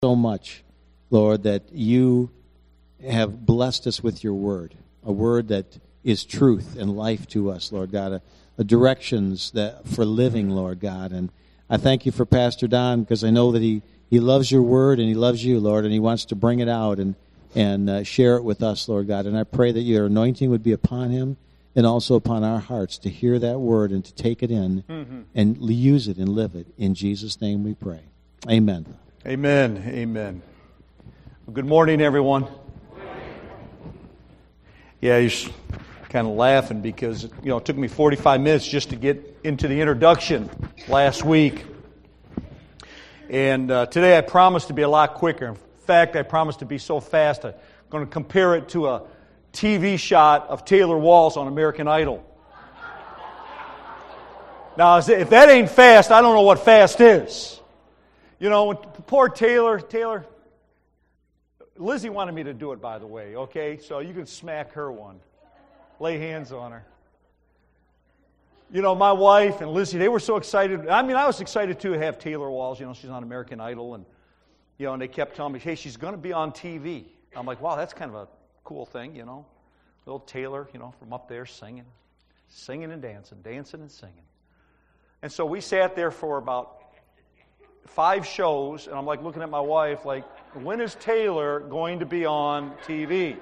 so much, Lord, that you have blessed us with your word, a word that is truth and life to us, Lord God, a directions that for living, Lord God. And I thank you for Pastor Don, because I know that he loves your word and he loves you, Lord, and he wants to bring it out and share it with us, Lord God. And I pray that your anointing would be upon him and also upon our hearts to hear that word and to take it in and use it and live it. In Jesus' name we pray. Amen. Amen. Amen. Well, good morning, everyone. Yeah, you're kind of laughing because, it took me 45 minutes just to get into the introduction last week. And today I promised to be a lot quicker. In fact, I promised to be so fast, I'm going to compare it to a TV shot of Taylor Walls on American Idol. Now, if that ain't fast, I don't know what fast is. When poor Taylor, Lizzie wanted me to do it, by the way, okay? So you can smack her one. Lay hands on her. My wife and Lizzie, they were so excited. I was excited too to have Taylor Walls. She's on American Idol. And, and they kept telling me, hey, she's going to be on TV. I'm like, wow, that's kind of a cool thing, Little Taylor, from up there singing and dancing and singing. And so we sat there for about 5 shows, and I'm like looking at my wife like, when is Taylor going to be on TV?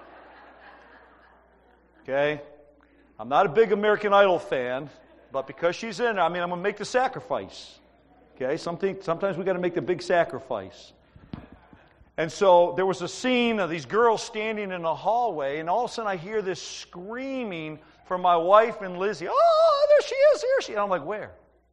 Okay? I'm not a big American Idol fan, but because she's in it, I'm going to make the sacrifice. Okay? Sometimes we got to make the big sacrifice. And so there was a scene of these girls standing in a hallway, and all of a sudden I hear this screaming from my wife and Lizzie. Oh, there she is, here she is. And I'm like, where?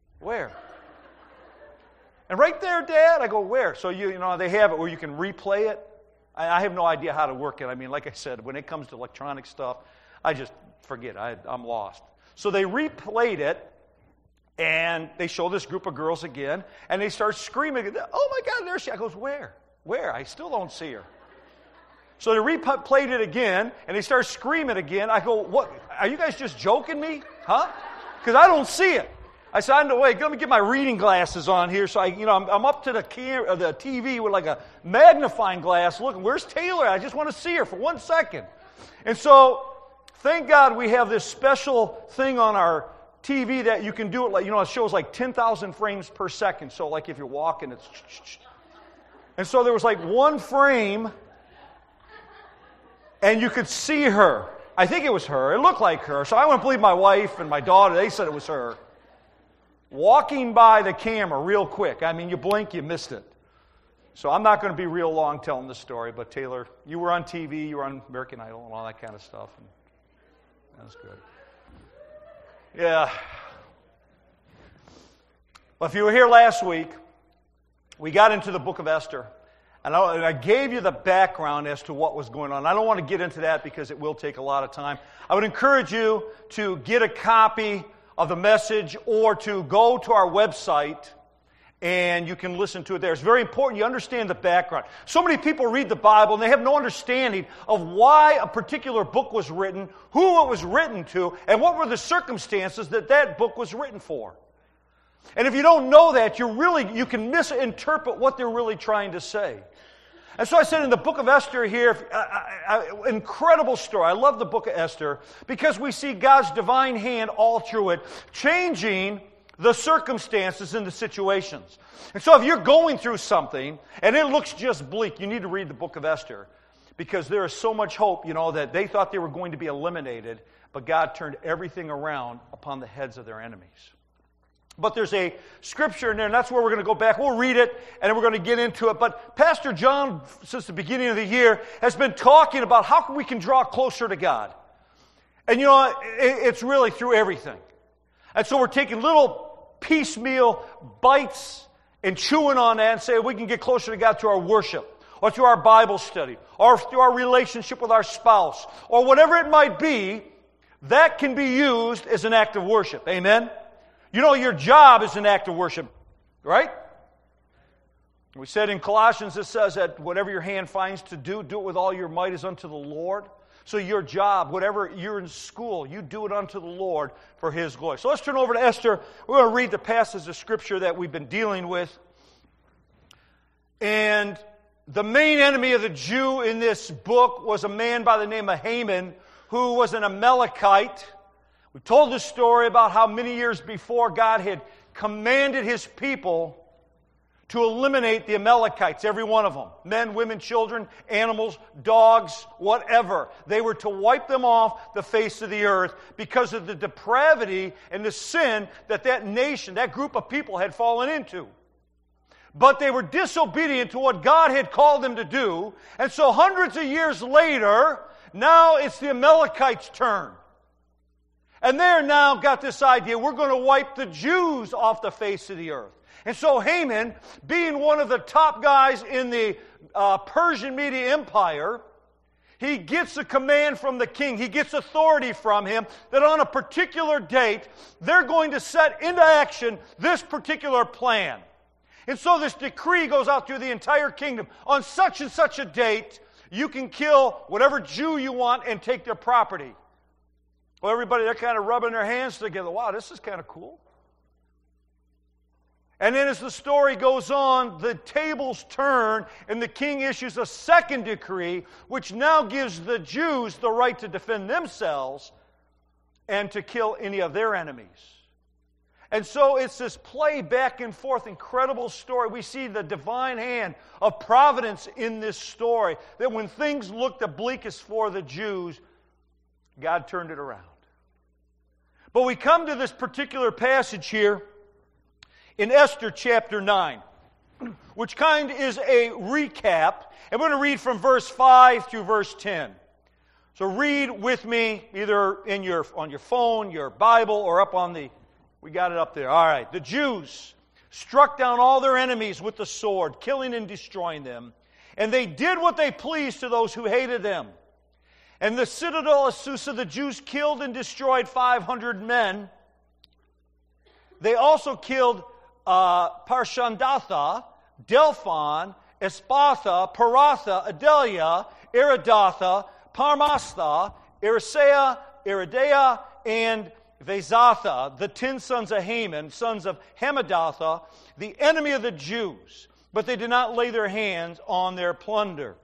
And right there, Dad, I go, where? So they have it where you can replay it. I have no idea how to work it. Like I said, when it comes to electronic stuff, I just forget. I'm lost. So they replayed it, and they show this group of girls again, and they start screaming, oh my God, there she is. I goes, where? I still don't see her. So they replayed it again, and they start screaming again. I go, what? Are you guys just joking me? Huh? Because I don't see it. I said, wait, let me get my reading glasses on here. So I'm up to the TV with like a magnifying glass looking. Where's Taylor? I just want to see her for 1 second. And so, thank God we have this special thing on our TV that you can do it like, it shows like 10,000 frames per second. So like if you're walking, it's... And so there was like 1 frame, and you could see her. I think it was her. It looked like her. So I wouldn't believe my wife and my daughter. They said it was her. Walking by the camera real quick. You blink, you missed it. So I'm not going to be real long telling this story, but Taylor, you were on TV, you were on American Idol and all that kind of stuff. And that was good. Yeah. Well, if you were here last week, we got into the book of Esther, and I gave you the background as to what was going on. I don't want to get into that because it will take a lot of time. I would encourage you to get a copy of the message or to go to our website, and you can listen to it there. It's very important you understand the background. So many people read the Bible, and they have no understanding of why a particular book was written, who it was written to, and what were the circumstances that book was written for. And if you don't know that, you can misinterpret what they're really trying to say. And so I said in the book of Esther here, incredible story. I love the book of Esther because we see God's divine hand all through it, changing the circumstances and the situations. And so if you're going through something and it looks just bleak, you need to read the book of Esther because there is so much hope, that they thought they were going to be eliminated, but God turned everything around upon the heads of their enemies. But there's a scripture in there, and that's where we're going to go back. We'll read it, and then we're going to get into it. But Pastor John, since the beginning of the year, has been talking about how we can draw closer to God. And it's really through everything. And so we're taking little piecemeal bites and chewing on that and saying we can get closer to God through our worship, or through our Bible study, or through our relationship with our spouse, or whatever it might be, that can be used as an act of worship. Amen? Your job is an act of worship, right? We said in Colossians, it says that whatever your hand finds to do it with all your might as unto the Lord. So your job, whatever you're in school, you do it unto the Lord for His glory. So let's turn over to Esther. We're going to read the passage of Scripture that we've been dealing with. And the main enemy of the Jew in this book was a man by the name of Haman, who was an Amalekite. We told the story about how many years before God had commanded His people to eliminate the Amalekites, every one of them. Men, women, children, animals, dogs, whatever. They were to wipe them off the face of the earth because of the depravity and the sin that that nation, that group of people had fallen into. But they were disobedient to what God had called them to do. And so hundreds of years later, now it's the Amalekites' turn. And they're now got this idea, we're going to wipe the Jews off the face of the earth. And so Haman, being one of the top guys in the Persian Media Empire, he gets a command from the king. He gets authority from him that on a particular date, they're going to set into action this particular plan. And so this decree goes out through the entire kingdom. On such and such a date, you can kill whatever Jew you want and take their property. Well, everybody, they're kind of rubbing their hands together. Wow, this is kind of cool. And then as the story goes on, the tables turn, and the king issues a second decree, which now gives the Jews the right to defend themselves and to kill any of their enemies. And so it's this play back and forth, incredible story. We see the divine hand of providence in this story, that when things looked the bleakest for the Jews, God turned it around. But we come to this particular passage here in Esther chapter 9, which kind of is a recap. And we're going to read from verse 5 through verse 10. So read with me, either on your phone, your Bible, or up on the... We got it up there. All right. The Jews struck down all their enemies with the sword, killing and destroying them. And they did what they pleased to those who hated them. And the citadel of Susa, the Jews killed and destroyed 500 men. They also killed Parshandatha, Delphon, Espatha, Paratha, Adelia, Iridatha, Parmastha, Irisea, Iridea, and Vezatha, the 10 sons of Haman, sons of Hamadatha, the enemy of the Jews. But they did not lay their hands on their plunder.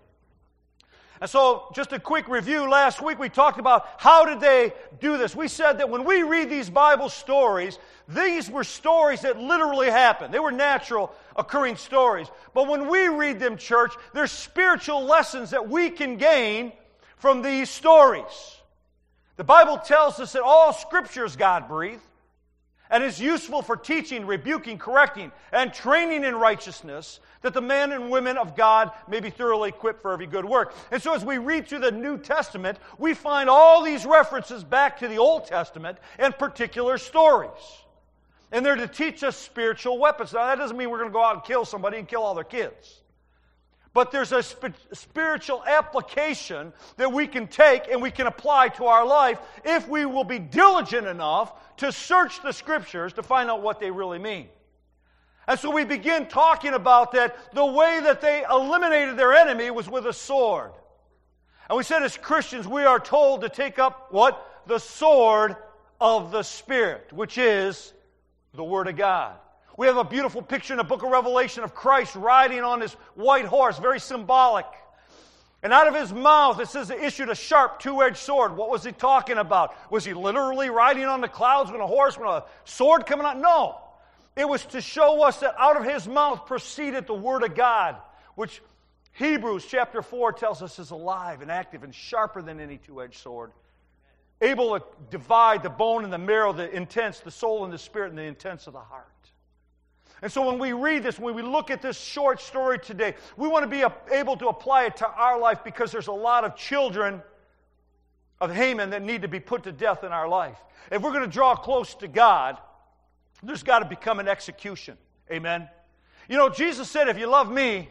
And so, just a quick review. Last week we talked about how did they do this. We said that when we read these Bible stories, these were stories that literally happened. They were natural occurring stories. But when we read them, church, there's spiritual lessons that we can gain from these stories. The Bible tells us that all Scripture is God-breathed and is useful for teaching, rebuking, correcting, and training in righteousness, that the men and women of God may be thoroughly equipped for every good work. And so as we read through the New Testament, we find all these references back to the Old Testament and particular stories. And they're to teach us spiritual weapons. Now, that doesn't mean we're going to go out and kill somebody and kill all their kids. But there's a spiritual application that we can take and we can apply to our life if we will be diligent enough to search the Scriptures to find out what they really mean. And so we begin talking about that the way that they eliminated their enemy was with a sword. And we said as Christians we are told to take up what? The sword of the Spirit, which is the Word of God. We have a beautiful picture in the book of Revelation of Christ riding on his white horse, very symbolic. And out of his mouth, it says, he issued a sharp two-edged sword. What was he talking about? Was he literally riding on the clouds with a horse with a sword coming out? No. It was to show us that out of his mouth proceeded the Word of God, which Hebrews chapter 4 tells us is alive and active and sharper than any two-edged sword, able to divide the bone and the marrow, the intents, the soul and the spirit, and the intents of the heart. And so when we read this, when we look at this short story today, we want to be able to apply it to our life because there's a lot of children of Haman that need to be put to death in our life. If we're going to draw close to God, there's got to become an execution. Amen? You know, Jesus said, if you love me,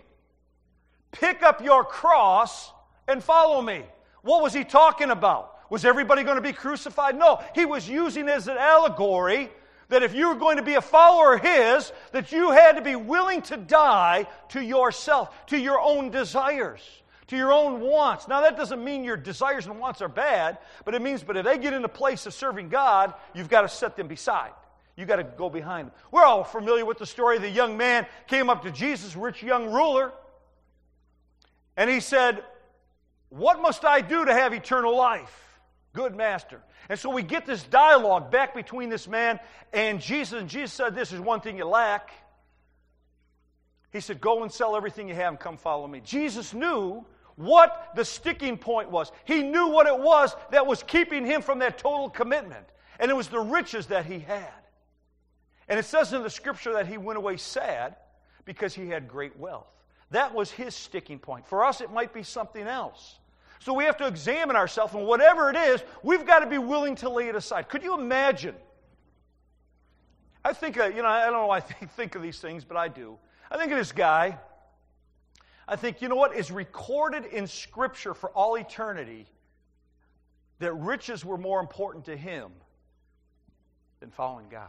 pick up your cross and follow me. What was he talking about? Was everybody going to be crucified? No. He was using it as an allegory that if you were going to be a follower of his, that you had to be willing to die to yourself, to your own desires, to your own wants. Now, that doesn't mean your desires and wants are bad, but it means, but if they get in the place of serving God, you've got to set them beside. You've got to go behind them. We're all familiar with the story. The young man came up to Jesus, rich young ruler, And he said, what must I do to have eternal life? Good master. And so we get this dialogue back between this man and Jesus. And Jesus said, this is one thing you lack. He said, go and sell everything you have and come follow me. Jesus knew what the sticking point was. He knew what it was that was keeping him from that total commitment. And it was the riches that he had. And it says in the scripture that he went away sad because he had great wealth. That was his sticking point. For us, it might be something else. So we have to examine ourselves, and whatever it is, we've got to be willing to lay it aside. Could you imagine? I think, I don't know why I think of these things, but I do. I think of this guy. I think, you know what? It's recorded in Scripture for all eternity that riches were more important to him than following God.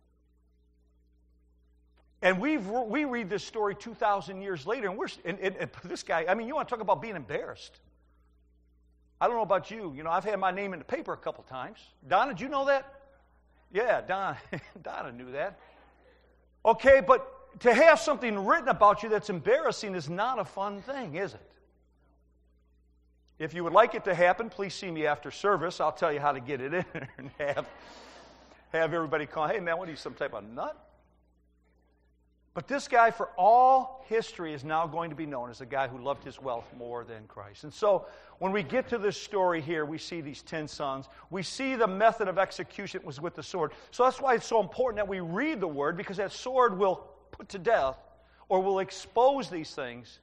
And we read this story 2,000 years later, and this guy, I mean, you want to talk about being embarrassed. I don't know about you. You know, I've had my name in the paper a couple times. Donna, did you know that? Yeah, Donna knew that. Okay, but to have something written about you that's embarrassing is not a fun thing, is it? If you would like it to happen, please see me after service. I'll tell you how to get it in there and have everybody call, hey man, what are you, some type of nut? But this guy, for all history, is now going to be known as a guy who loved his wealth more than Christ. And so, when we get to this story here, we see these 10 sons. We see the method of execution was with the sword. So that's why it's so important that we read the Word, because that sword will put to death or will expose these things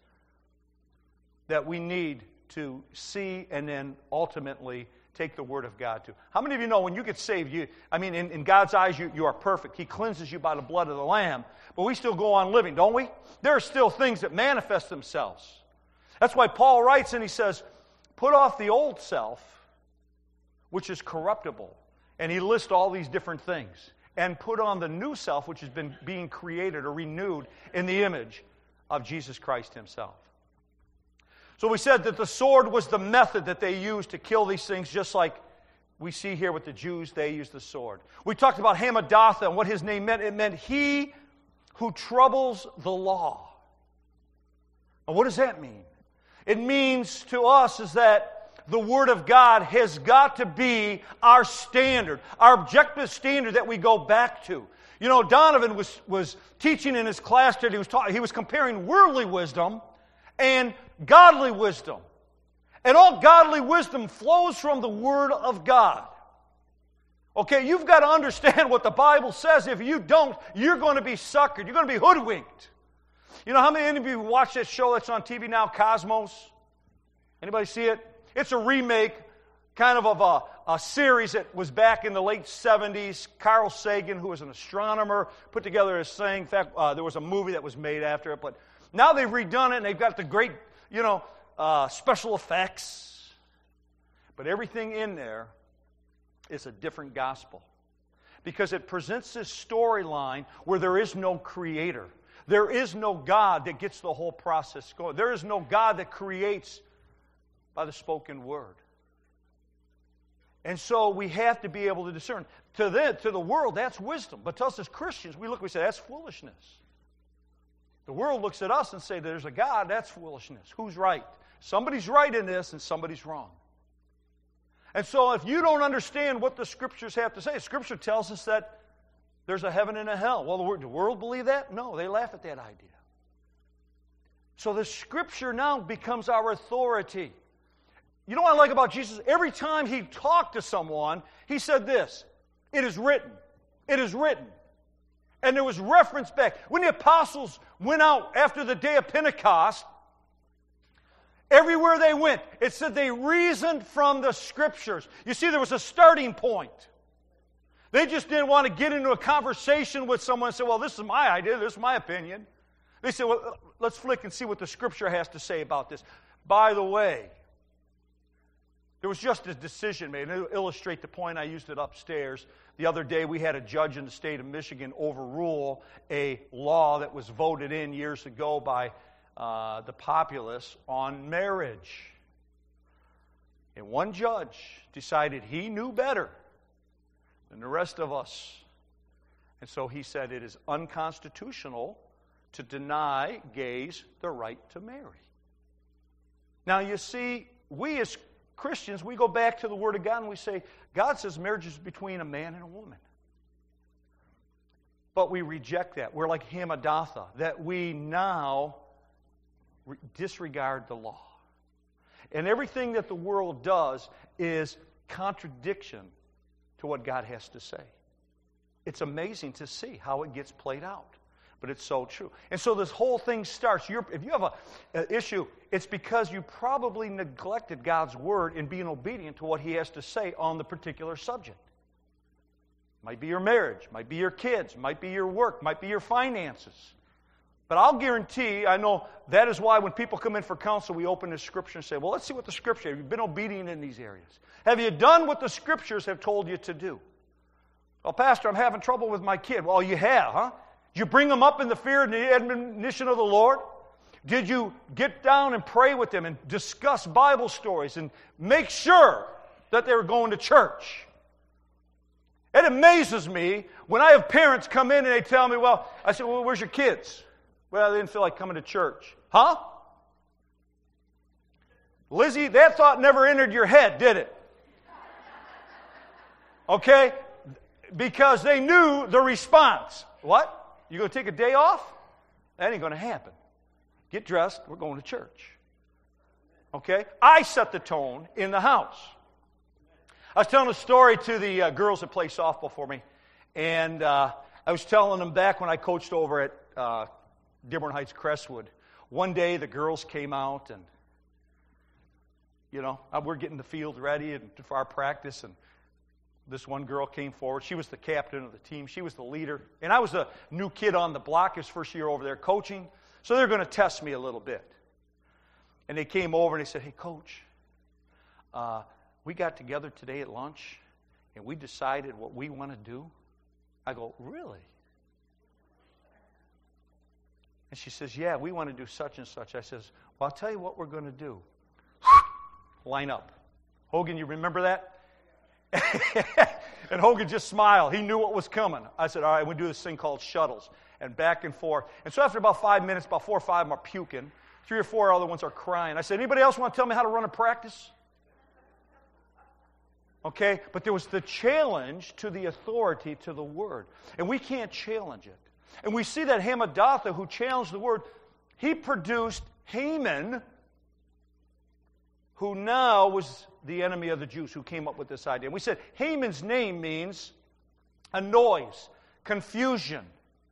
that we need to see and then ultimately take the Word of God to. How many of you know when you get saved, in God's eyes, you are perfect. He cleanses you by the blood of the Lamb. But we still go on living, don't we? There are still things that manifest themselves. That's why Paul writes and he says, put off the old self, which is corruptible. And he lists all these different things. And put on the new self, which has been being created or renewed in the image of Jesus Christ himself. So we said that the sword was the method that they used to kill these things, just like we see here with the Jews, they used the sword. We talked about Hamadatha and what his name meant. It meant he who troubles the law. Now what does that mean? It means to us is that the Word of God has got to be our standard, our objective standard that we go back to. You know, Donovan was teaching in his class today. He was comparing worldly wisdom and godly wisdom. And all godly wisdom flows from the Word of God. Okay, you've got to understand what the Bible says. If you don't, you're going to be suckered. You're going to be hoodwinked. You know how many of you watch that show that's on TV now, Cosmos? Anybody see it? It's a remake kind of a series that was back in the late 70s. Carl Sagan, who was an astronomer, put together this thing. In fact, there was a movie that was made after it. But now they've redone it, and they've got the great, special effects. But everything in there is a different gospel. Because it presents this storyline where there is no creator. There is no God that gets the whole process going. There is no God that creates by the spoken word. And so we have to be able to discern. To the world, that's wisdom. But to us as Christians, we say, that's foolishness. The world looks at us and say, there's a God, that's foolishness. Who's right? Somebody's right in this and somebody's wrong. And so if you don't understand what the Scriptures have to say, Scripture tells us that there's a heaven and a hell. Well, the world believe that? No, they laugh at that idea. So the Scripture now becomes our authority. You know what I like about Jesus? Every time he talked to someone, he said this, it is written. It is written. And there was reference back. When the apostles went out after the day of Pentecost, everywhere they went, it said they reasoned from the Scriptures. You see, there was a starting point. They just didn't want to get into a conversation with someone and say, well, this is my idea, this is my opinion. They said, well, let's flick and see what the Scripture has to say about this. By the way, there was just a decision made. And to illustrate the point, I used it upstairs. The other day, we had a judge in the state of Michigan overrule a law that was voted in years ago by the populace on marriage. And one judge decided he knew better than the rest of us. And so he said it is unconstitutional to deny gays the right to marry. Now, you see, we as Christians, we go back to the Word of God and we say, God says marriage is between a man and a woman. But we reject that. We're like Hamadatha, that we now disregard the law. And everything that the world does is contradiction to what God has to say. It's amazing to see how it gets played out. But it's so true. And so this whole thing starts. If you have an issue, it's because you probably neglected God's Word in being obedient to what He has to say on the particular subject. Might be your marriage, might be your kids, might be your work, might be your finances. But I'll guarantee, I know that is why when people come in for counsel, we open the Scripture and say, well, let's see what the Scripture, have you been obedient in these areas? Have you done what the Scriptures have told you to do? Well, Pastor, I'm having trouble with my kid. Well, you have, huh? Did you bring them up in the fear and the admonition of the Lord? Did you get down and pray with them and discuss Bible stories and make sure that they were going to church? It amazes me when I have parents come in and they tell me, I said, well, where's your kids? Well, they didn't feel like coming to church. Huh? Lizzie, that thought never entered your head, did it? Okay? Because they knew the response. What? You going to take a day off? That ain't going to happen. Get dressed. We're going to church. Okay? I set the tone in the house. I was telling a story to the girls that play softball for me, and I was telling them back when I coached over at Dearborn Heights Crestwood. One day the girls came out, and we're getting the field ready for our practice, and this one girl came forward. She was the captain of the team. She was the leader, and I was a new kid on the block. His first year over there coaching, so they're going to test me a little bit. And they came over and they said, "Hey, Coach, we got together today at lunch, and we decided what we want to do." I go, "Really?" And she says, "Yeah, we want to do such and such." I says, "Well, I'll tell you what we're going to do. Line up." Hogan, you remember that? And Hogan just smiled. He knew what was coming. I said, all right, we do this thing called shuttles. And back and forth. And so after about 5 minutes, about 4 or 5 of them are puking. 3 or 4 other ones are crying. I said, anybody else want to tell me how to run a practice? Okay? But there was the challenge to the authority, to the Word. And we can't challenge it. And we see that Hamadatha, who challenged the Word, he produced Haman, who now was the enemy of the Jews, who came up with this idea. And we said Haman's name means a noise, confusion,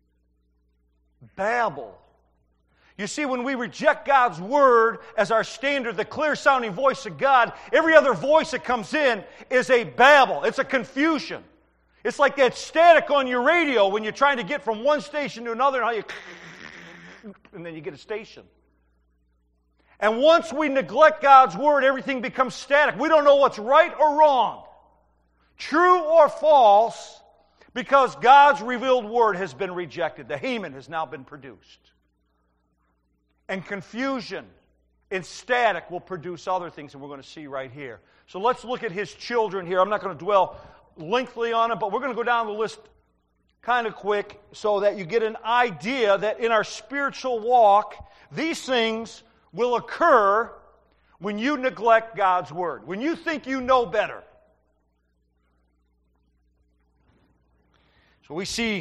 babble. You see, when we reject God's Word as our standard, the clear-sounding voice of God, every other voice that comes in is a babble. It's a confusion. It's like that static on your radio when you're trying to get from one station to another, and then you get a station. And once we neglect God's Word, everything becomes static. We don't know what's right or wrong, true or false, because God's revealed Word has been rejected. The Haman has now been produced. And confusion and static will produce other things that we're going to see right here. So let's look at his children here. I'm not going to dwell lengthily on it, but we're going to go down the list kind of quick so that you get an idea that in our spiritual walk, these things will occur when you neglect God's Word, when you think you know better. So we see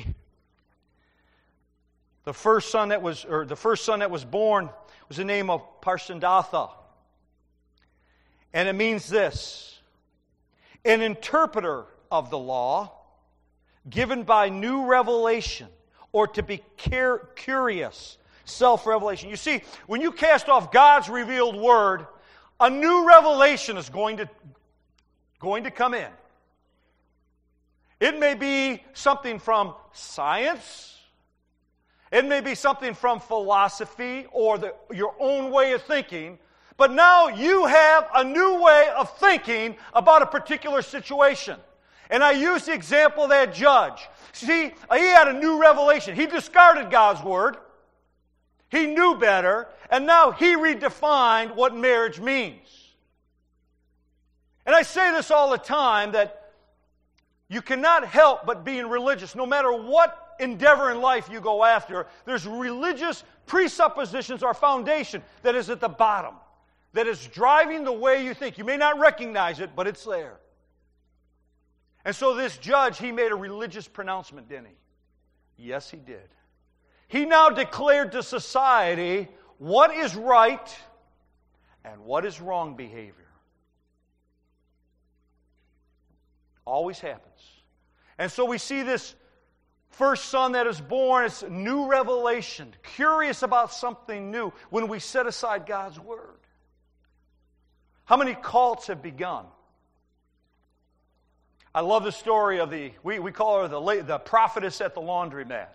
the first son that was born was the name of Parshandatha. And it means this: an interpreter of the law, given by new revelation, or to be curious, self-revelation. You see, when you cast off God's revealed Word, a new revelation is going to come in. It may be something from science. It may be something from philosophy or your own way of thinking. But now you have a new way of thinking about a particular situation. And I use the example of that judge. See, he had a new revelation. He discarded God's Word. He knew better. And now he redefined what marriage means. And I say this all the time, that you cannot help but being religious. No matter what endeavor in life you go after, there's religious presuppositions or foundation that is at the bottom. that is driving the way you think. You may not recognize it, but it's there. And so this judge, he made a religious pronouncement, didn't he? Yes, he did. He now declared to society what is right and what is wrong behavior. Always happens. And so we see this first son that is born, it's a new revelation, curious about something new when we set aside God's Word. How many cults have begun? I love the story of we call her the prophetess at the laundromat.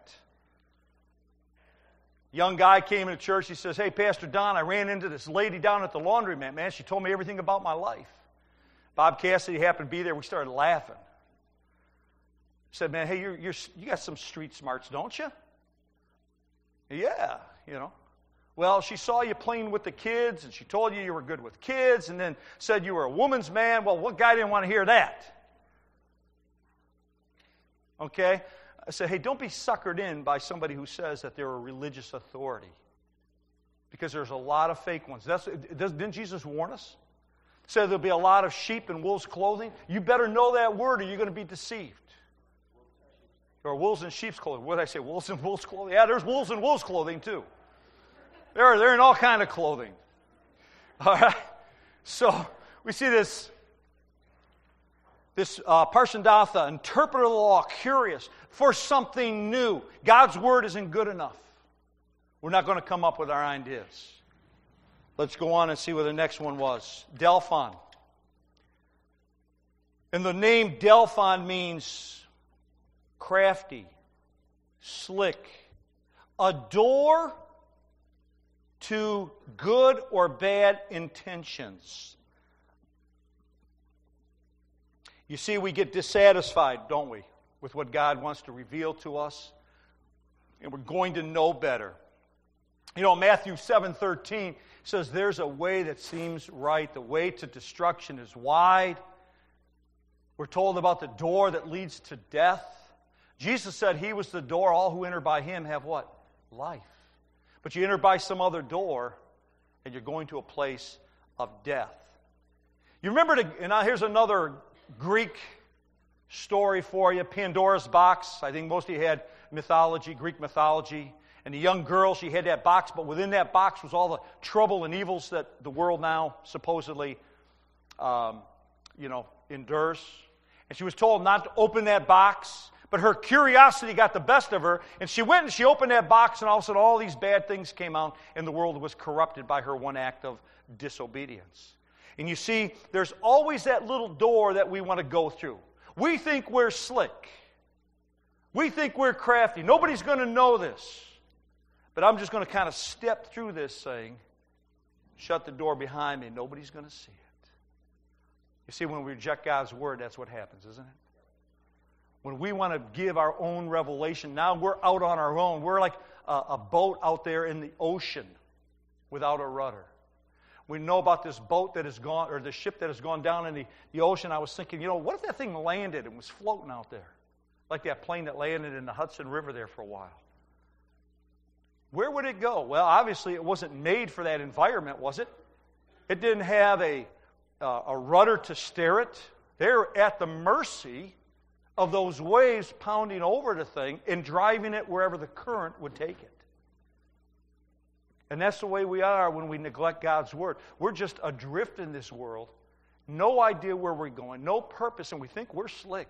Young guy came into church, he says, "Hey, Pastor Don, I ran into this lady down at the laundromat, man. She told me everything about my life." Bob Cassidy happened to be there. We started laughing. He said, "Man, hey, you got some street smarts, don't you?" "Yeah, you know." "Well, she saw you playing with the kids, and she told you were good with kids, and then said you were a woman's man. Well, what guy didn't want to hear that?" Okay? I said, hey, don't be suckered in by somebody who says that they're a religious authority. Because there's a lot of fake ones. Didn't Jesus warn us? He said there'll be a lot of sheep in wolves' clothing. You better know that word or you're going to be deceived. Or wolves in sheep's clothing. What did I say? Wolves in wolves' clothing? Yeah, there's wolves in wolves' clothing too. They're in all kind of clothing. All right? So we see this Parshandatha, interpreter of the law, curious for something new. God's word isn't good enough. We're not going to come up with our ideas. Let's go on and see what the next one was. Delphon. And the name Delphon means crafty, slick, a door to good or bad intentions. You see, we get dissatisfied, don't we, with what God wants to reveal to us, and we're going to know better. You know, Matthew 7:13 says, there's a way that seems right. The way to destruction is wide. We're told about the door that leads to death. Jesus said he was the door. All who enter by him have what? Life. But you enter by some other door, and you're going to a place of death. You remember, and now here's another Greek story for you, Pandora's box. I think most of you had mythology, Greek mythology. And the young girl, she had that box, but within that box was all the trouble and evils that the world now supposedly, endures. And she was told not to open that box, but her curiosity got the best of her, and she went and she opened that box, and all of a sudden all these bad things came out, and the world was corrupted by her one act of disobedience. And you see, there's always that little door that we want to go through. We think we're slick. We think we're crafty. Nobody's going to know this. But I'm just going to kind of step through this thing, shut the door behind me, nobody's going to see it. You see, when we reject God's word, that's what happens, isn't it? When we want to give our own revelation, now we're out on our own. We're like a boat out there in the ocean without a rudder. We know about this boat that has gone, or the ship that has gone down in the ocean. I was thinking, what if that thing landed and was floating out there? Like that plane that landed in the Hudson River there for a while. Where would it go? Well, obviously it wasn't made for that environment, was it? It didn't have a rudder to steer it. They're at the mercy of those waves pounding over the thing and driving it wherever the current would take it. And that's the way we are when we neglect God's word. We're just adrift in this world, no idea where we're going, no purpose, and we think we're slick.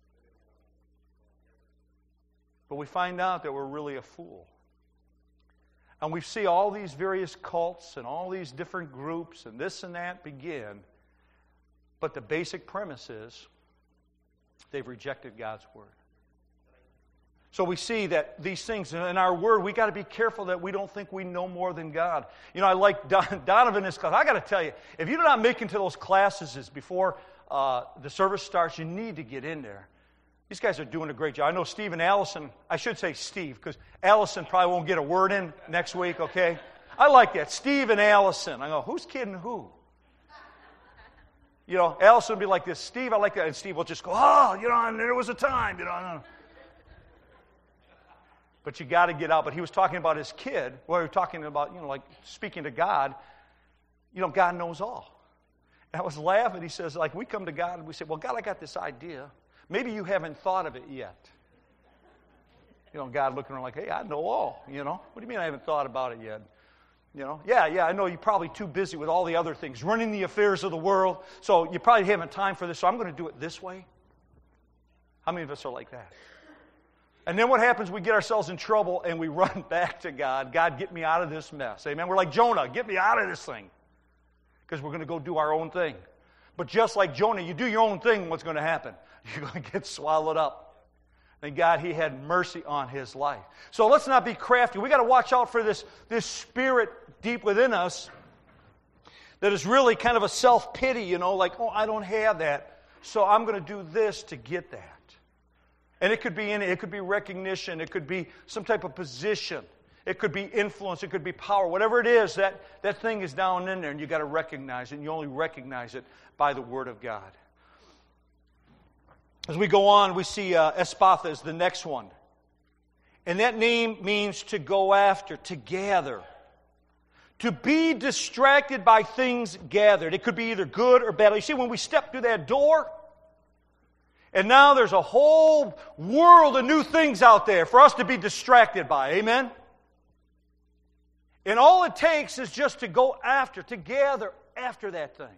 But we find out that we're really a fool. And we see all these various cults and all these different groups and this and that begin. But the basic premise is they've rejected God's word. So we see that these things in our word, we got to be careful that we don't think we know more than God. I like Donovan in his class. I got to tell you, if you're not making to those classes before the service starts, you need to get in there. These guys are doing a great job. I know Steve and Allison, I should say Steve, because Allison probably won't get a word in next week, okay? I like that, Steve and Allison. I go, who's kidding who? Allison would be like this, Steve, I like that. And Steve will just go, and there was a time, But you got to get out. But he was talking about his kid. Well, he was talking about, like speaking to God. God knows all. And I was laughing. He says, like, we come to God and we say, well, God, I got this idea. Maybe you haven't thought of it yet. God looking around like, hey, I know all. What do you mean I haven't thought about it yet? Yeah, I know you're probably too busy with all the other things, running the affairs of the world, so you probably haven't time for this, so I'm going to do it this way. How many of us are like that? And then what happens? We get ourselves in trouble and we run back to God. God, get me out of this mess. Amen? We're like Jonah, get me out of this thing. Because we're going to go do our own thing. But just like Jonah, you do your own thing, what's going to happen? You're going to get swallowed up. Thank God he had mercy on his life. So let's not be crafty. We've got to watch out for this spirit deep within us that is really kind of a self-pity, like, oh, I don't have that, so I'm going to do this to get that. And it could be recognition, it could be some type of position, it could be influence, it could be power. Whatever it is, that thing is down in there, and you've got to recognize it, and you only recognize it by the Word of God. As we go on, we see Ephphatha is the next one. And that name means to go after, to gather. To be distracted by things gathered. It could be either good or bad. You see, when we step through that door, and now there's a whole world of new things out there for us to be distracted by. Amen? And all it takes is just to go after, to gather after that thing.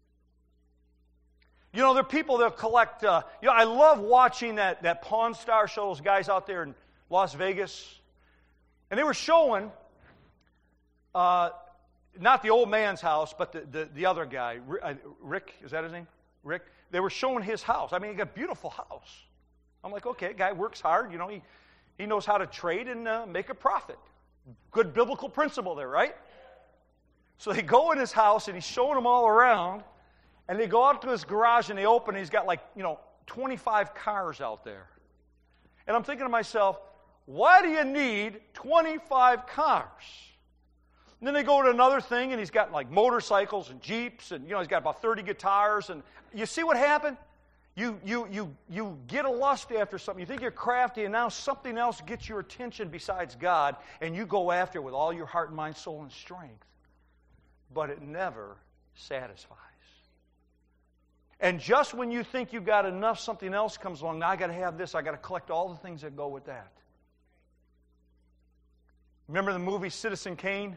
There are people that collect, I love watching that Pawn Star show, those guys out there in Las Vegas. And they were showing, not the old man's house, but the other guy, Rick, is that his name? Rick? They were showing his house. I mean, he got a beautiful house. I'm like, okay, guy works hard. He knows how to trade and make a profit. Good biblical principle there, right? So they go in his house, and he's showing them all around. And they go out to his garage, and they open, and he's got 25 cars out there. And I'm thinking to myself, why do you need 25 cars? And then they go to another thing, and he's got motorcycles and Jeeps, and he's got about 30 guitars. And you see what happened? You get a lust after something. You think you're crafty, and now something else gets your attention besides God, and you go after it with all your heart, mind, soul, and strength. But it never satisfies. And just when you think you've got enough, something else comes along. Now I got to have this. I got to collect all the things that go with that. Remember the movie Citizen Kane?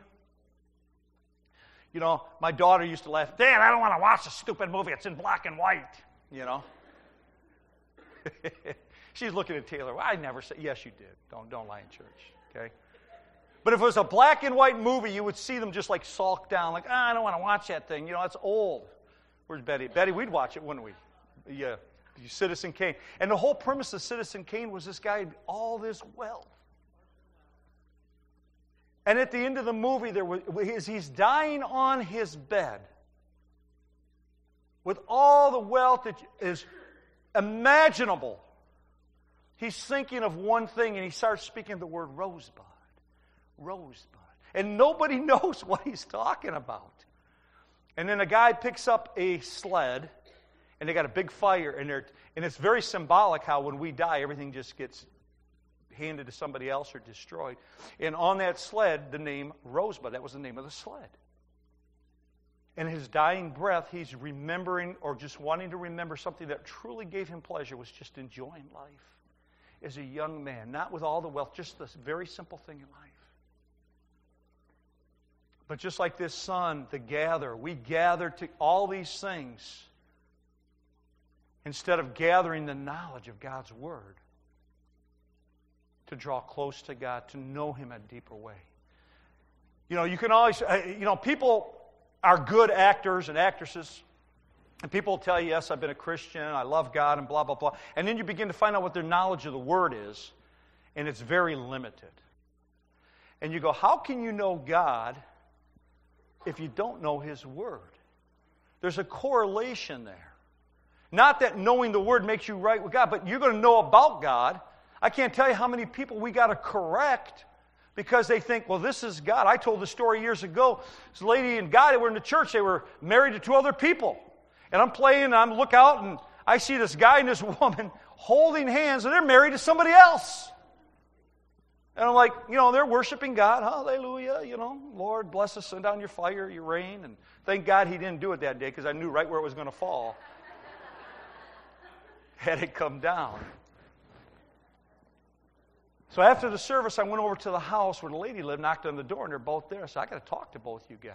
My daughter used to laugh, Dad, I don't want to watch a stupid movie. It's in black and white. She's looking at Taylor. Well, I never said, yes, you did. Don't lie in church, okay? But if it was a black and white movie, you would see them just sulk down, I don't want to watch that thing. It's old. Where's Betty? Betty, we'd watch it, wouldn't we? Yeah, Citizen Kane. And the whole premise of Citizen Kane was this guy had all this wealth. And at the end of the movie, he's dying on his bed with all the wealth that is imaginable. He's thinking of one thing, and he starts speaking the word rosebud. Rosebud. And nobody knows what he's talking about. And then a guy picks up a sled, and they got a big fire, and it's very symbolic how when we die, everything just gets handed to somebody else or destroyed. And on that sled, the name Rosebud, that was the name of the sled. In his dying breath, he's remembering or just wanting to remember something that truly gave him pleasure, was just enjoying life as a young man, not with all the wealth, just this very simple thing in life. But just like this son, we gather to all these things instead of gathering the knowledge of God's Word to draw close to God, to know Him in a deeper way. You can always, people are good actors and actresses, and people will tell you, yes, I've been a Christian, I love God, and blah, blah, blah. And then you begin to find out what their knowledge of the Word is, and it's very limited. And you go, how can you know God if you don't know His Word? There's a correlation there. Not that knowing the Word makes you right with God, but you're going to know about God. I can't tell you how many people we got to correct because they think, well, this is God. I told the story years ago. This lady and guy that were in the church, they were married to 2 other people. And I'm playing, and I look out, and I see this guy and this woman holding hands, and they're married to somebody else. And I'm like, they're worshiping God. Hallelujah, Lord, bless us, send down your fire, your rain. And thank God he didn't do it that day because I knew right where it was going to fall. Had it come down. So after the service, I went over to the house where the lady lived, knocked on the door, and they're both there. I said, I got to talk to both you guys.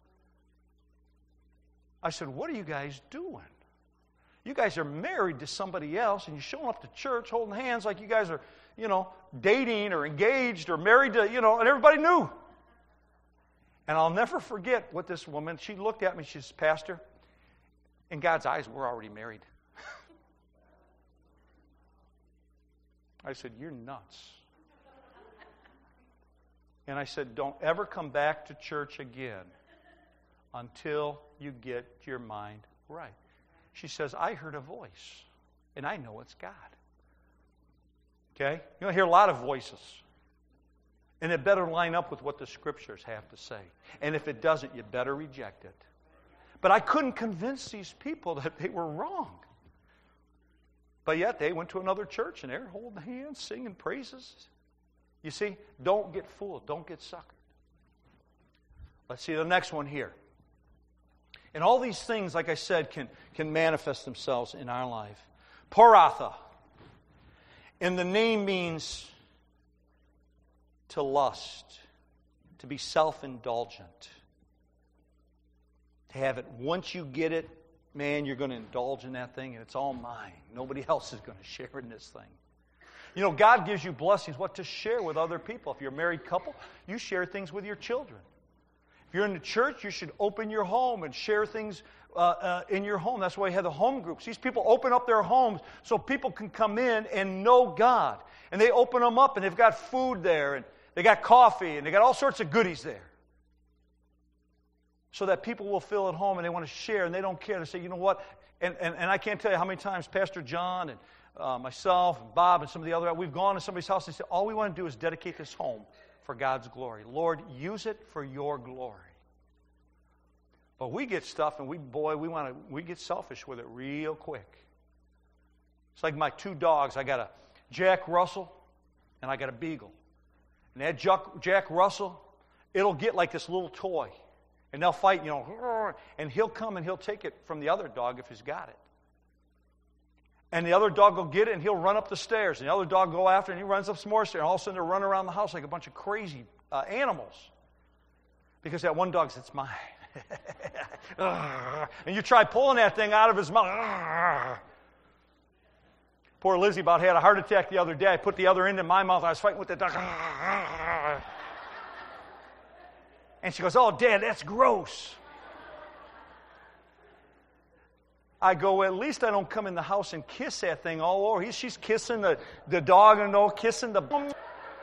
I said, what are you guys doing? You guys are married to somebody else, and you're showing up to church holding hands like you guys are, dating or engaged or married to, and everybody knew. And I'll never forget what this woman, she looked at me, she says, Pastor, in God's eyes, we're already married. I said, you're nuts. And I said, don't ever come back to church again until you get your mind right. She says, I heard a voice, and I know it's God. Okay? You're going to hear a lot of voices. And it better line up with what the Scriptures have to say. And if it doesn't, you better reject it. But I couldn't convince these people that they were wrong. But yet they went to another church, and they're holding hands, singing praises. You see, don't get fooled. Don't get suckered. Let's see the next one here. And all these things, like I said, can manifest themselves in our life. Paratha. And the name means to lust, to be self-indulgent, to have it. Once you get it, man, you're going to indulge in that thing, and it's all mine. Nobody else is going to share in this thing. God gives you blessings, what to share with other people. If you're a married couple, you share things with your children. If you're in the church, you should open your home and share things in your home. That's why you have the home groups. These people open up their homes so people can come in and know God. And they open them up, and they've got food there, and they got coffee, and they got all sorts of goodies there. So that people will feel at home, and they want to share, and they don't care. They say, you know what? And I can't tell you how many times Pastor John and myself and Bob and some of the other, we've gone to somebody's house and said, all we want to do is dedicate this home for God's glory. Lord, use it for your glory. But we get stuff, and we get selfish with it real quick. It's like my two dogs. I got a Jack Russell, and I got a Beagle. And that Jack Russell, it'll get like this little toy. And they'll fight, and he'll come and he'll take it from the other dog if he's got it. And the other dog will get it, and he'll run up the stairs. And the other dog will go after it, and he runs up some more stairs. And all of a sudden, they're running around the house like a bunch of crazy animals. Because that one dog says, it's mine. And you try pulling that thing out of his mouth. Poor Lizzie about had a heart attack the other day. I put the other end in my mouth. I was fighting with the dog. And she goes, oh, Dad, that's gross. I go, at least I don't come in the house and kiss that thing all over. She's kissing the dog and kissing the bum.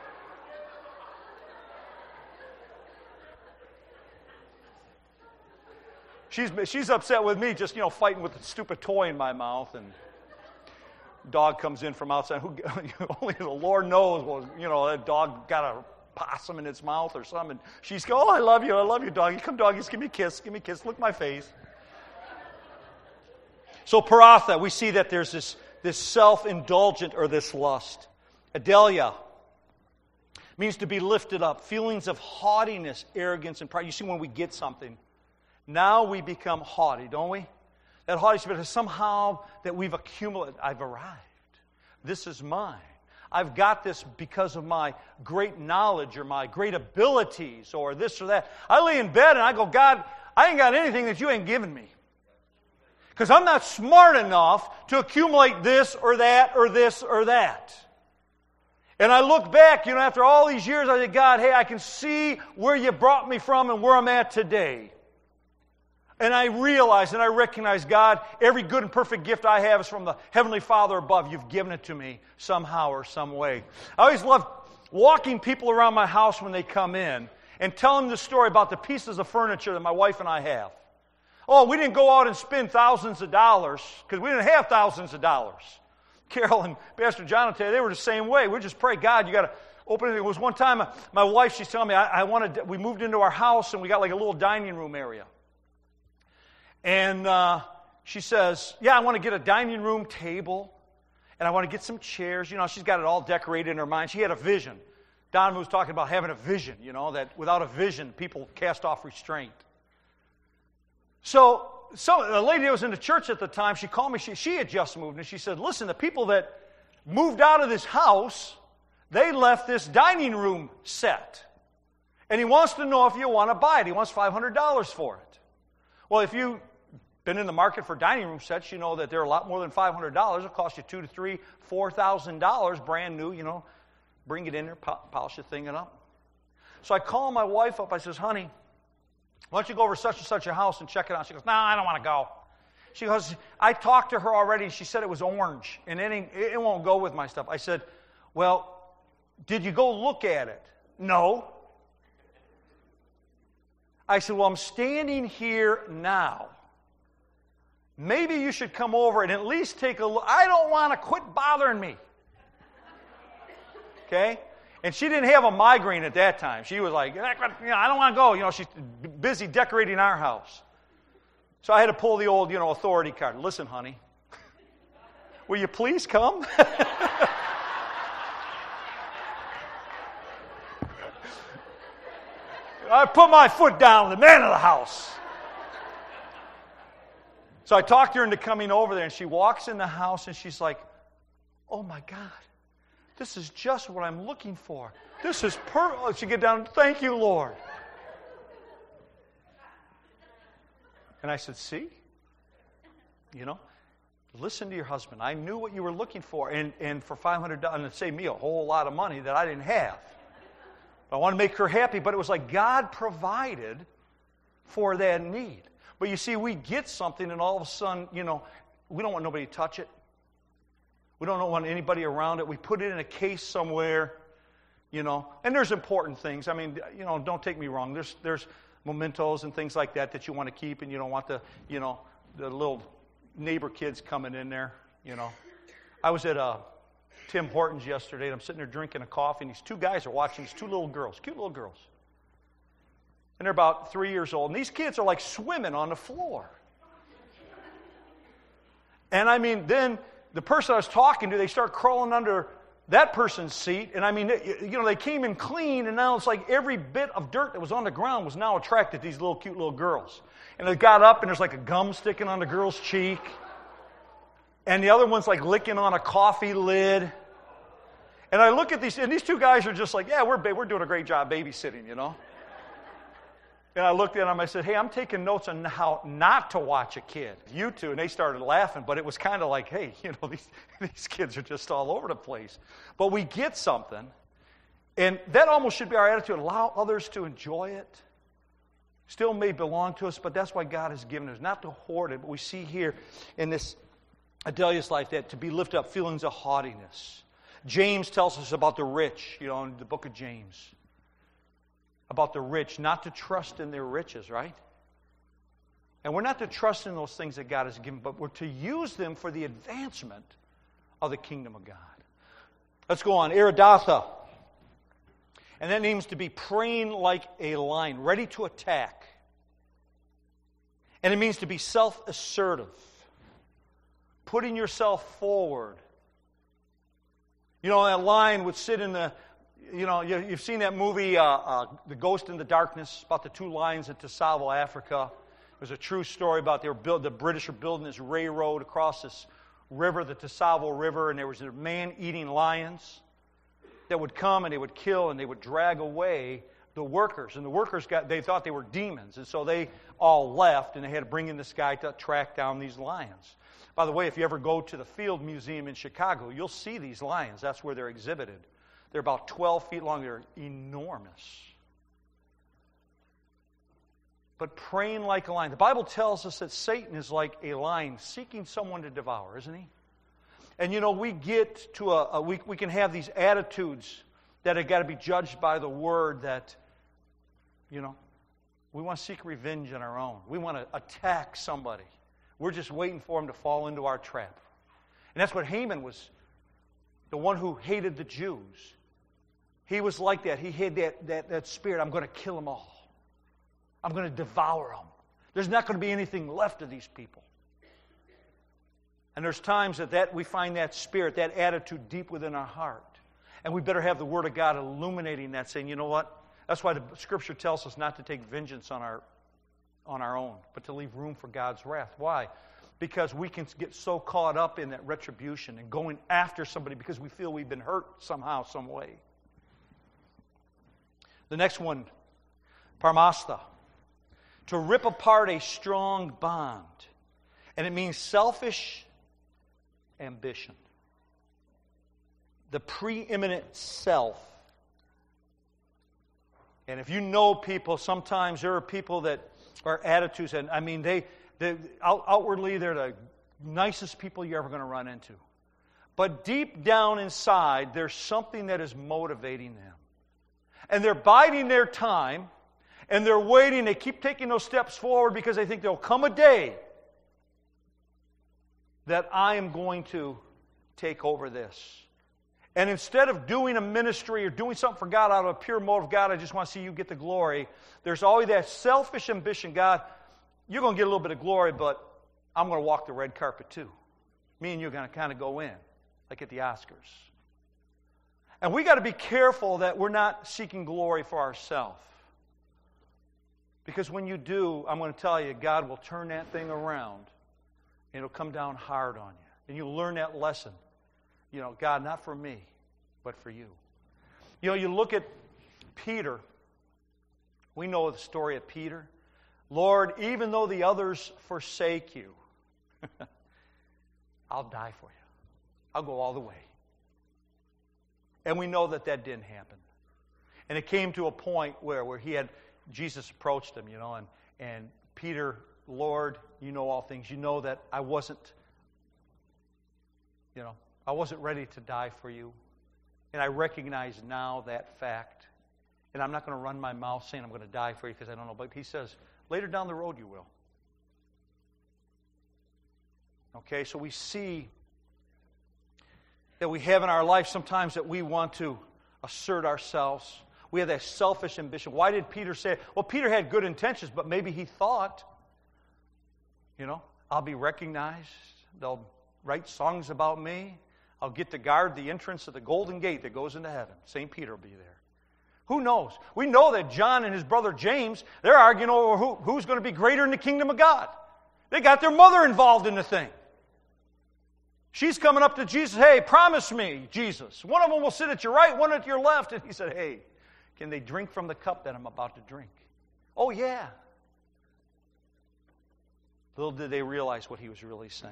She's upset with me just, fighting with the stupid toy in my mouth. And dog comes in from outside. Only the Lord knows, that dog got a possum in its mouth or something. And she's going, oh, I love you, doggy. Come, doggy, give me a kiss, look at my face. So paratha, we see that there's this self-indulgent or this lust. Adelia means to be lifted up, feelings of haughtiness, arrogance, and pride. You see, when we get something, now we become haughty, don't we? That haughty spirit is somehow that we've accumulated. I've arrived. This is mine. I've got this because of my great knowledge or my great abilities or this or that. I lay in bed and I go, God, I ain't got anything that you ain't given me. Because I'm not smart enough to accumulate this or that or this or that. And I look back, after all these years, I say, God, hey, I can see where you brought me from and where I'm at today. And I realize and I recognize, God, every good and perfect gift I have is from the Heavenly Father above. You've given it to me somehow or some way. I always love walking people around my house when they come in and telling them the story about the pieces of furniture that my wife and I have. Oh, we didn't go out and spend thousands of dollars because we didn't have thousands of dollars. Carol and Pastor Jonathan, they were the same way. We just pray, God, you got to open it. It was one time, my wife, she's telling me, we moved into our house and we got like a little dining room area. And she says, yeah, I want to get a dining room table, and I want to get some chairs. She's got it all decorated in her mind. She had a vision Donovan was talking about having a vision, that without a vision, people cast off restraint. So a lady that was in the church at the time, she called me, she had just moved, and she said, listen, the people that moved out of this house, they left this dining room set. And he wants to know if you want to buy it. He wants $500 for it. Well, if you've been in the market for dining room sets, you know that they're a lot more than $500. It'll cost you $2,000 to $3,000, $4,000, brand new, bring it in there, polish the thing up. So I call my wife up. I says, honey, why don't you go over such and such a house and check it out? She goes, no, I don't want to go. She goes, I talked to her already, and she said it was orange, and it won't go with my stuff. I said, well, did you go look at it? No. I said, well, I'm standing here now. Maybe you should come over and at least take a look. I don't want to quit bothering me. Okay? And she didn't have a migraine at that time. She was like, I don't want to go. She's busy decorating our house. So I had to pull the old, authority card. Listen, honey, will you please come? I put my foot down, the man of the house. So I talked her into coming over there, and she walks in the house, and she's like, oh, my God, this is just what I'm looking for. This is perfect. She get down, thank you, Lord. And I said, see, listen to your husband. I knew what you were looking for, and for $500, and it saved me a whole lot of money that I didn't have. I want to make her happy, but it was like God provided for that need. But you see, we get something, and all of a sudden, we don't want nobody to touch it. We don't want anybody around it. We put it in a case somewhere, and there's important things. I mean, don't take me wrong. There's mementos and things like that you want to keep, and you don't want the little neighbor kids coming in there, I was at Tim Hortons yesterday, and I'm sitting there drinking a coffee, and these two guys are watching these two little girls, cute little girls. And they're about 3 years old. And these kids are like swimming on the floor. And I mean, then the person I was talking to, they start crawling under that person's seat. And I mean, they came in clean, and now it's like every bit of dirt that was on the ground was now attracted to these little cute little girls. And they got up, and there's like a gum sticking on the girl's cheek. And the other one's like licking on a coffee lid. And I look at these, and these two guys are just like, yeah, we're doing a great job babysitting, And I looked at them, I said, hey, I'm taking notes on how not to watch a kid. You two, and they started laughing, but it was kind of like, hey, these kids are just all over the place. But we get something, and that almost should be our attitude. Allow others to enjoy it. Still may belong to us, but that's why God has given us, not to hoard it. But we see here in this Adelia's life that to be lifted up, feelings of haughtiness. James tells us about the rich, in the book of James. About the rich, not to trust in their riches, right? And we're not to trust in those things that God has given, but we're to use them for the advancement of the kingdom of God. Let's go on. Iridatha. And that means to be praying like a lion, ready to attack. And it means to be self-assertive, putting yourself forward. That lion would sit in the... you've seen that movie, The Ghost in the Darkness, about the two lions in Tsavo, Africa. It was a true story about the British were building this railroad across this river, the Tsavo River, and there was a man-eating lions that would come and they would kill and they would drag away the workers. And the workers they thought they were demons, and so they all left, and they had to bring in this guy to track down these lions. By the way, if you ever go to the Field Museum in Chicago, you'll see these lions. That's where they're exhibited. They're about 12 feet long. They're enormous. But praying like a lion. The Bible tells us that Satan is like a lion seeking someone to devour, isn't he? And we get to we can have these attitudes that have got to be judged by the Word that, we want to seek revenge on our own. We want to attack somebody. We're just waiting for him to fall into our trap. And that's what Haman was, the one who hated the Jews. He was like that. He had that spirit, I'm going to kill them all. I'm going to devour them. There's not going to be anything left of these people. And there's times that we find that spirit, that attitude deep within our heart. And we better have the Word of God illuminating that, saying, you know what? That's why the Scripture tells us not to take vengeance on our own, but to leave room for God's wrath. Why? Because we can get so caught up in that retribution and going after somebody because we feel we've been hurt somehow, some way. The next one, parmasta. To rip apart a strong bond. And it means selfish ambition. The preeminent self. And if you know people, sometimes there are people that are attitudes, and I mean, they outwardly they're the nicest people you're ever going to run into. But deep down inside, there's something that is motivating them. And they're biding their time, and they're waiting. They keep taking those steps forward because they think there'll come a day that I am going to take over this. And instead of doing a ministry or doing something for God out of a pure motive, God, I just want to see you get the glory, there's always that selfish ambition. God, you're going to get a little bit of glory, but I'm going to walk the red carpet too. Me and you are going to kind of go in, like at the Oscars. And we got to be careful that we're not seeking glory for ourselves. Because when you do, I'm going to tell you, God will turn that thing around and it'll come down hard on you. And you'll learn that lesson. You know, God, not for me, but for you. You know, you look at Peter. We know the story of Peter. Lord, even though the others forsake you, I'll die for you. I'll go all the way. And we know that that didn't happen. And it came to a point where he had, Jesus approached him, you know, and Peter, Lord, you know all things. You know that I wasn't ready to die for you. And I recognize now that fact. And I'm not going to run my mouth saying I'm going to die for you because I don't know. But he says, later down the road you will. Okay, so we see that we have in our life sometimes that we want to assert ourselves. We have that selfish ambition. Why did Peter say it? Well, Peter had good intentions, but maybe he thought, you know, I'll be recognized. They'll write songs about me. I'll get to guard the entrance of the golden gate that goes into heaven. St. Peter will be there. Who knows? We know that John and his brother James, they're arguing over who's going to be greater in the kingdom of God. They got their mother involved in the thing. She's coming up to Jesus, hey, promise me, Jesus. One of them will sit at your right, one at your left. And he said, hey, can they drink from the cup that I'm about to drink? Oh, yeah. Little did they realize what he was really saying.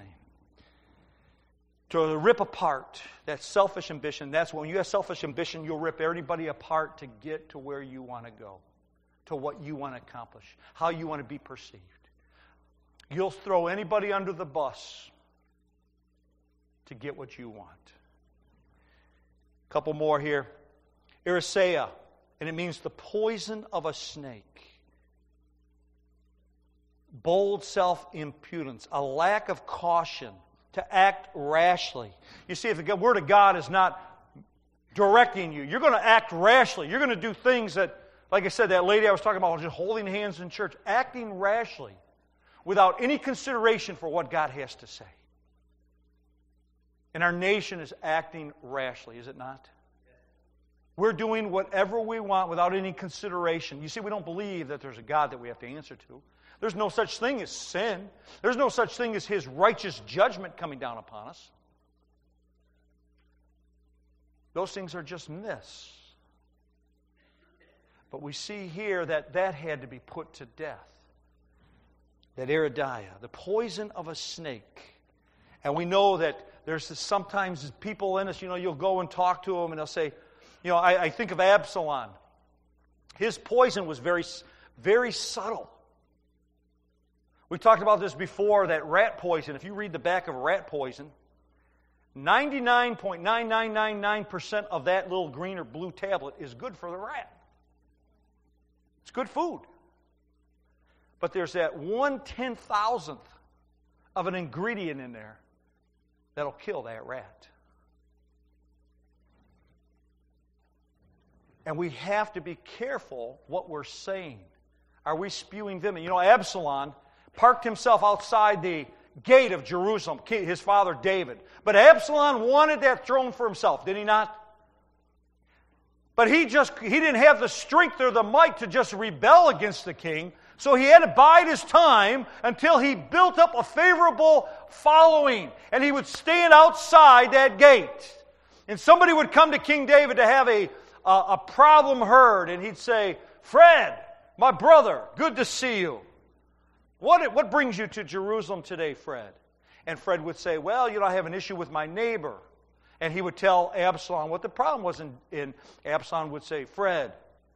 To rip apart that selfish ambition, that's when you have selfish ambition, you'll rip everybody apart to get to where you want to go, to what you want to accomplish, how you want to be perceived. You'll throw anybody under the bus to get what you want. A couple more here. Eriseia, and it means the poison of a snake. Bold self-impudence, a lack of caution, to act rashly. You see, if the Word of God is not directing you, you're going to act rashly. You're going to do things that, like I said, that lady I was talking about, just holding hands in church, acting rashly without any consideration for what God has to say. And our nation is acting rashly, is it not? We're doing whatever we want without any consideration. You see, we don't believe that there's a God that we have to answer to. There's no such thing as sin. There's no such thing as His righteous judgment coming down upon us. Those things are just myths. But we see here that had to be put to death. That Eridiah, the poison of a snake. And we know that there's sometimes people in us, you know, you'll go and talk to them and they'll say, you know, I think of Absalom. His poison was very, very subtle. We talked about this before, that rat poison. If you read the back of rat poison, 99.9999% of that little green or blue tablet is good for the rat. It's good food. But there's that 1/10,000th of an ingredient in there that'll kill that rat. And we have to be careful what we're saying. Are we spewing venom? You know, Absalom parked himself outside the gate of Jerusalem, his father David. But Absalom wanted that throne for himself, did he not? But he didn't have the strength or the might to just rebel against the king. So he had to bide his time until he built up a favorable following. And he would stand outside that gate. And somebody would come to King David to have a problem heard. And he'd say, Fred, my brother, good to see you. What brings you to Jerusalem today, Fred? And Fred would say, well, I have an issue with my neighbor. And he would tell Absalom what the problem was. And Absalom would say, Fred,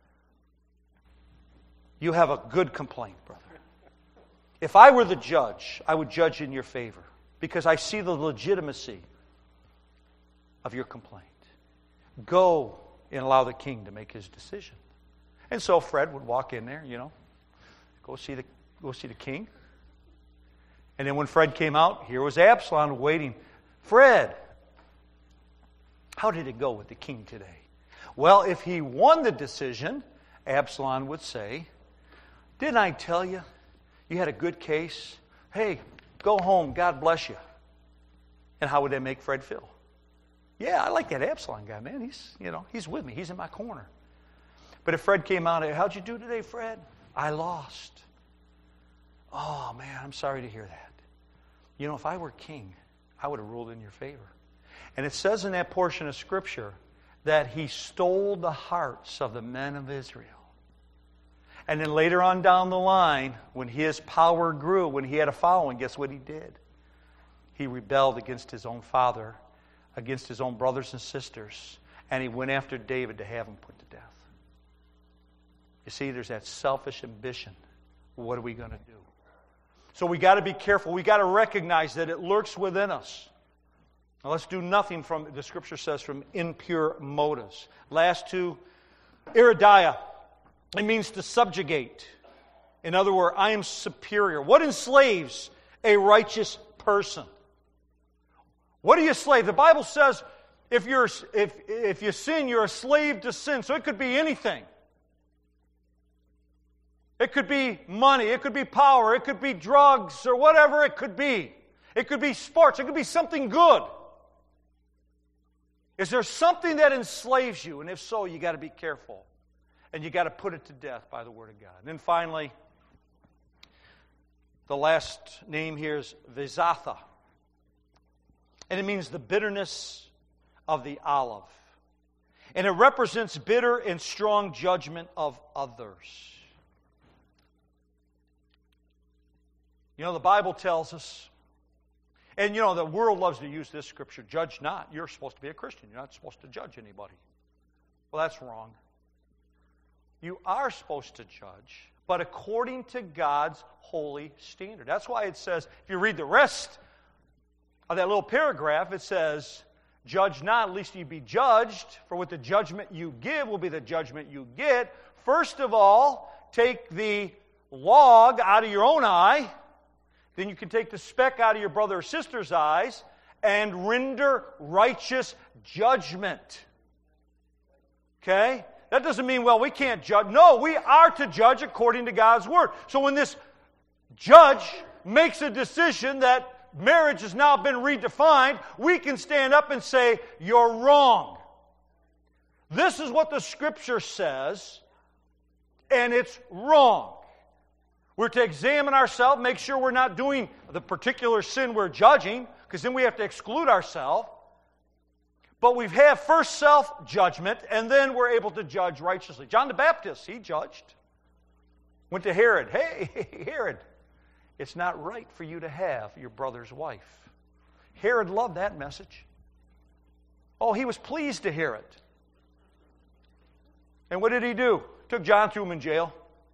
you have a good complaint, brother. If I were the judge, I would judge in your favor because I see the legitimacy of your complaint. Go and allow the king to make his decision. And so Fred would walk in there, go see the king. And then when Fred came out, here was Absalom waiting. Fred, how did it go with the king today? Well, if he won the decision, Absalom would say, didn't I tell you? You had a good case. Hey, go home. God bless you. And how would that make Fred feel? Yeah, I like that Absalom guy, man. He's with me. He's in my corner. But if Fred came out, how'd you do today, Fred? I lost. Oh, man, I'm sorry to hear that. If I were king, I would have ruled in your favor. And it says in that portion of Scripture that he stole the hearts of the men of Israel. And then later on down the line, when his power grew, when he had a following, guess what he did? He rebelled against his own father, against his own brothers and sisters, and he went after David to have him put to death. You see, there's that selfish ambition. What are we going to do? So we got to be careful. We got to recognize that it lurks within us. Now let's do nothing from, the Scripture says, from impure motives. Last two, iridia. It means to subjugate. In other words, I am superior. What enslaves a righteous person? What do you slave? The Bible says if you sin, you're a slave to sin. So it could be anything. It could be money. It could be power. It could be drugs or whatever it could be. It could be sports. It could be something good. Is there something that enslaves you? And if so, you got to be careful. And you got to put it to death by the Word of God. And then finally, the last name here is Vizatha. And it means the bitterness of the olive. And it represents bitter and strong judgment of others. The Bible tells us, and the world loves to use this scripture, judge not. You're supposed to be a Christian. You're not supposed to judge anybody. Well, that's wrong. You are supposed to judge, but according to God's holy standard. That's why it says, if you read the rest of that little paragraph, it says, judge not, lest you be judged, for with the judgment you give will be the judgment you get. First of all, take the log out of your own eye, then you can take the speck out of your brother or sister's eyes, and render righteous judgment. Okay? That doesn't mean, well, we can't judge. No, we are to judge according to God's Word. So when this judge makes a decision that marriage has now been redefined, we can stand up and say, you're wrong. This is what the Scripture says, and it's wrong. We're to examine ourselves, make sure we're not doing the particular sin we're judging, because then we have to exclude ourselves. But we have first self-judgment, and then we're able to judge righteously. John the Baptist, he judged. Went to Herod. Hey, Herod, it's not right for you to have your brother's wife. Herod loved that message. Oh, he was pleased to hear it. And what did he do? Took John, threw him in jail.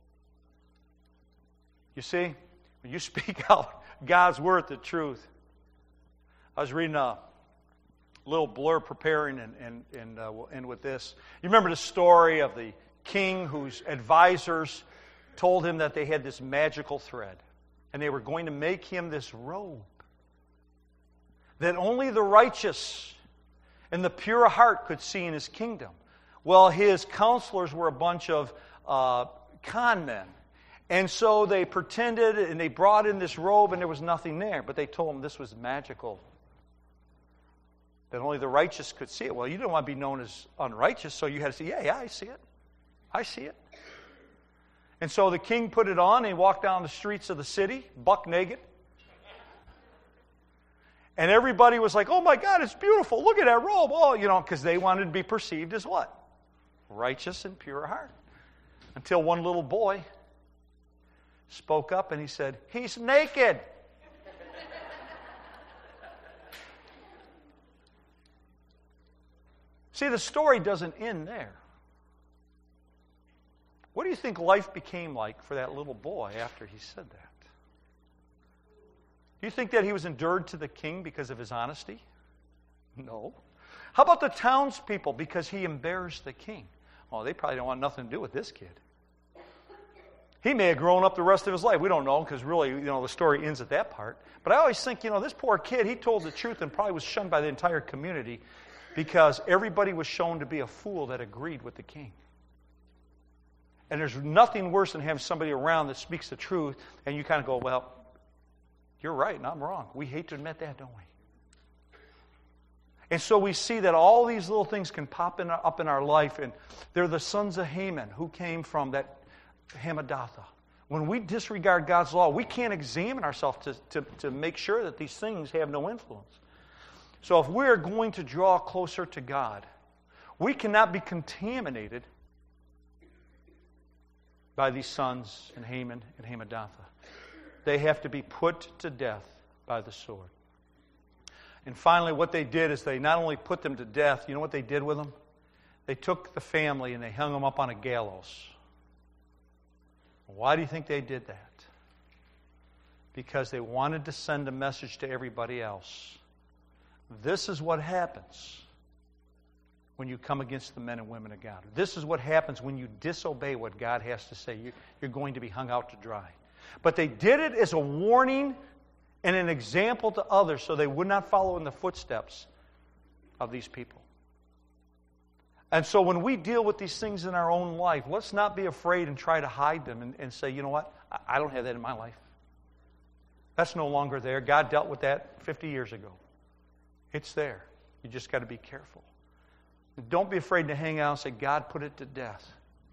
You see, when you speak out God's word, the truth. I was reading a little blurb preparing, and we'll end with this. You remember the story of the king whose advisors told him that they had this magical thread, and they were going to make him this robe that only the righteous and the pure heart could see in his kingdom. Well, his counselors were a bunch of con men. And so they pretended, and they brought in this robe, and there was nothing there. But they told him this was magical. that only the righteous could see it. Well, you didn't want to be known as unrighteous, so you had to say, yeah, I see it. I see it. And so the king put it on, and he walked down the streets of the city, buck naked. And everybody was like, oh my God, it's beautiful. Look at that robe. Oh, because they wanted to be perceived as what? Righteous and pure heart. Until one little boy spoke up and he said, he's naked. See, the story doesn't end there. What do you think life became like for that little boy after he said that? Do you think that he was endured to the king because of his honesty? No. How about the townspeople because he embarrassed the king? Oh, they probably don't want nothing to do with this kid. He may have grown up the rest of his life. We don't know because really, the story ends at that part. But I always think, this poor kid, he told the truth and probably was shunned by the entire community because everybody was shown to be a fool that agreed with the king. And there's nothing worse than having somebody around that speaks the truth and you kind of go, well, you're right and I'm wrong. We hate to admit that, don't we? And so we see that all these little things can pop up in our life, and they're the sons of Haman who came from that Hamadatha. When we disregard God's law, we can't examine ourselves to make sure that these things have no influence. So if we're going to draw closer to God, we cannot be contaminated by these sons and Haman and Hamadatha. They have to be put to death by the sword. And finally, what they did is they not only put them to death, you know what they did with them? They took the family and they hung them up on a gallows. Why do you think they did that? Because they wanted to send a message to everybody else. This is what happens when you come against the men and women of God. This is what happens when you disobey what God has to say. You're going to be hung out to dry. But they did it as a warning and an example to others so they would not follow in the footsteps of these people. And so when we deal with these things in our own life, let's not be afraid and try to hide them and say, you know what, I don't have that in my life. That's no longer there. God dealt with that 50 years ago. It's there. You just got to be careful. Don't be afraid to hang out and say, God put it to death.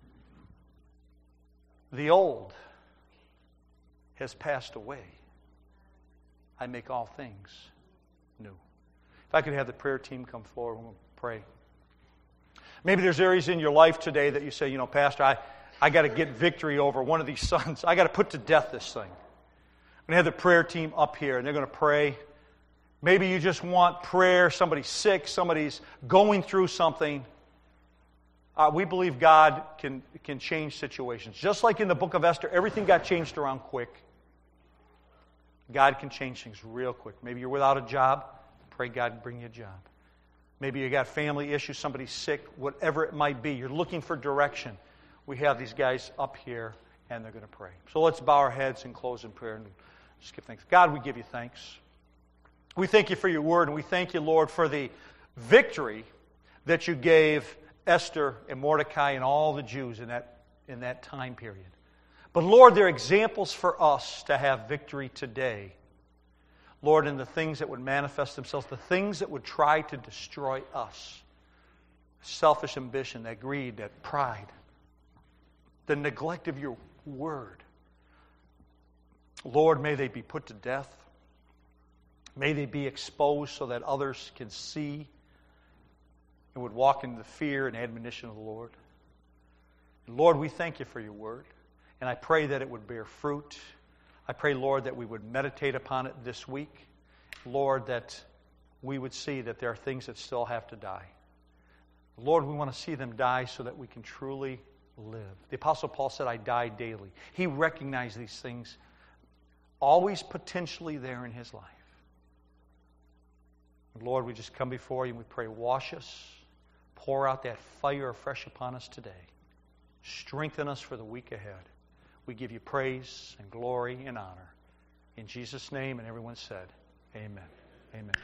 The old has passed away. I make all things new. If I could have the prayer team come forward, we'll pray. Maybe there's areas in your life today that you say, Pastor, I got to get victory over one of these sons. I got to put to death this thing. I'm going to have the prayer team up here, and they're going to pray. Maybe you just want prayer. Somebody's sick. Somebody's going through something. We believe God can change situations. Just like in the book of Esther, everything got changed around quick. God can change things real quick. Maybe you're without a job. Pray God bring you a job. Maybe you got family issues, somebody's sick, whatever it might be. You're looking for direction. We have these guys up here, and they're going to pray. So let's bow our heads and close in prayer and just give thanks. God, we give you thanks. We thank you for your word, and we thank you, Lord, for the victory that you gave Esther and Mordecai and all the Jews in that time period. But Lord, they're examples for us to have victory today. Lord, in the things that would manifest themselves, the things that would try to destroy us. Selfish ambition, that greed, that pride, the neglect of your word. Lord, may they be put to death. May they be exposed so that others can see and would walk into the fear and admonition of the Lord. Lord, we thank you for your word. And I pray that it would bear fruit. I pray, Lord, that we would meditate upon it this week. Lord, that we would see that there are things that still have to die. Lord, we want to see them die so that we can truly live. The Apostle Paul said, I die daily. He recognized these things always potentially there in his life. Lord, we just come before you and we pray, wash us, pour out that fire afresh upon us today. Strengthen us for the week ahead. We give you praise and glory and honor. In Jesus' name, and everyone said, amen. Amen.